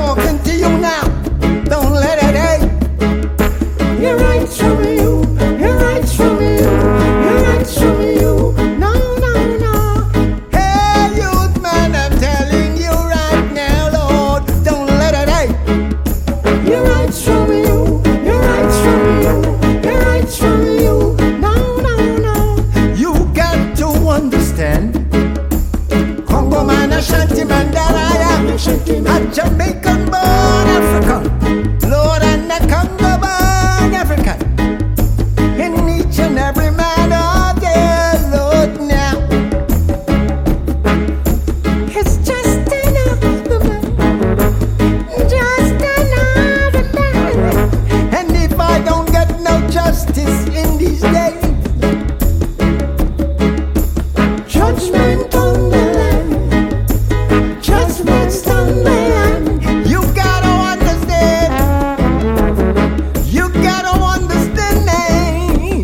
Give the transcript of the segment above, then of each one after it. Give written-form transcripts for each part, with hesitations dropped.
talking to you now. Don't let it hate. Your rights from you. Your rights from you. Your rights from you. No, no, no. Hey, youth man, I'm telling you right now, Lord, don't let it hate. Your rights from you. Your rights from you. Your rights from you. No, no, no. You got to understand. Congo man, Ashanti man, that I am. A Jamaican born African. Lord, and a Congo born African. In each and every man of their Lord now. It's just another man. Just another man. And if I don't get no justice in these days, judgment on the land. Judgment's on the land. You gotta understand. You gotta understand me.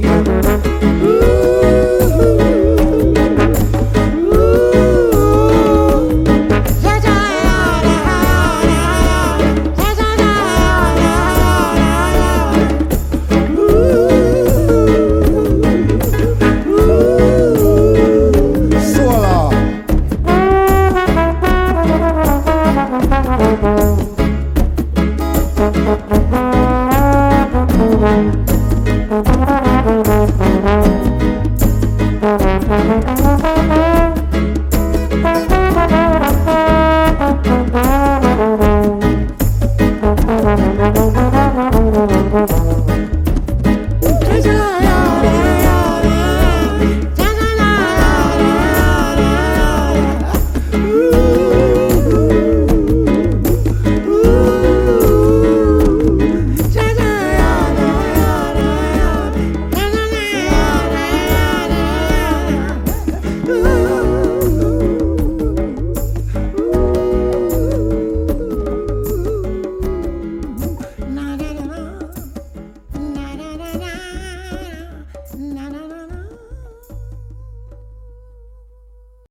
Solar.